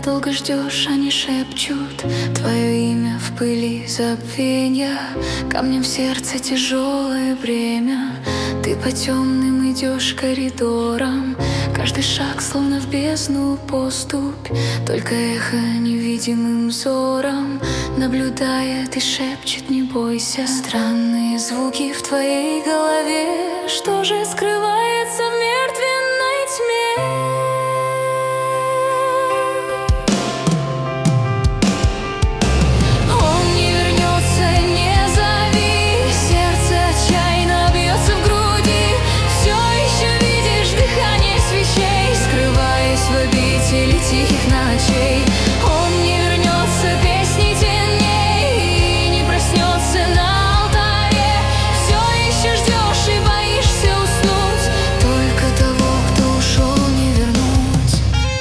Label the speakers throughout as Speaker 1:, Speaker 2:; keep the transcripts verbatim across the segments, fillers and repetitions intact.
Speaker 1: долго ждешь, они шепчут твое имя в пыли забвенья. Камнем в сердце тяжелое бремя. Ты по темным идешь коридорам, каждый шаг словно в бездну поступь. Только эхо невидимым взором наблюдает и шепчет: не бойся. Странные звуки в твоей голове, что же скрывается в мертвенной тьме? Тихих ночей он не вернется, песни теней, и не проснется на алтаре. Все еще ждешь и боишься уснуть, только того, кто ушел, не вернуть.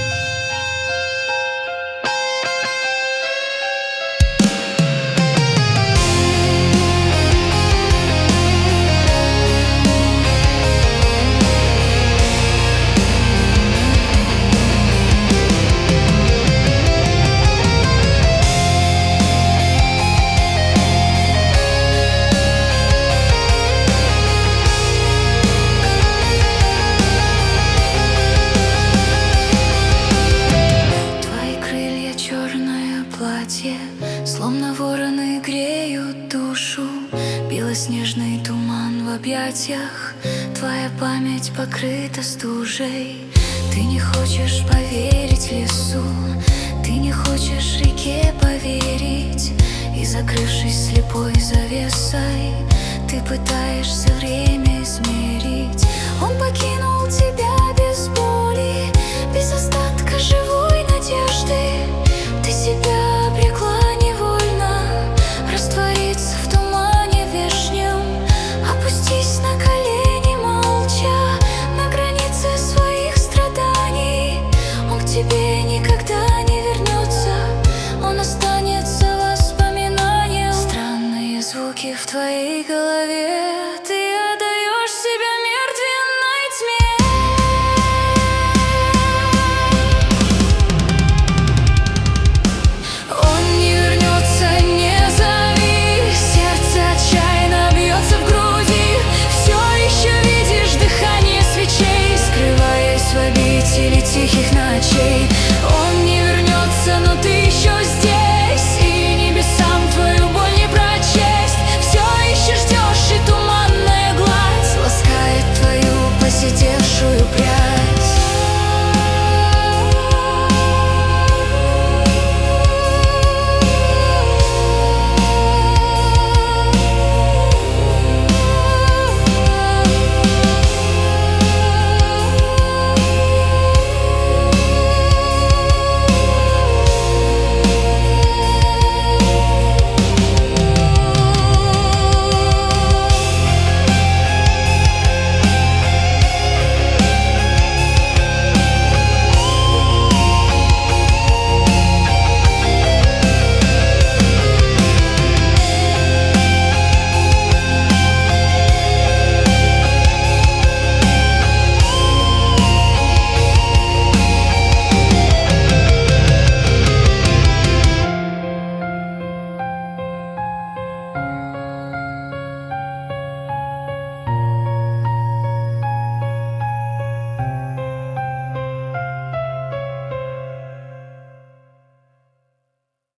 Speaker 1: Словно вороны греют душу, белоснежный туман в объятиях. Твоя память покрыта стужей. Ты не хочешь поверить лесу, ты не хочешь реке поверить. И закрывшись слепой завесой, ты пытаешься время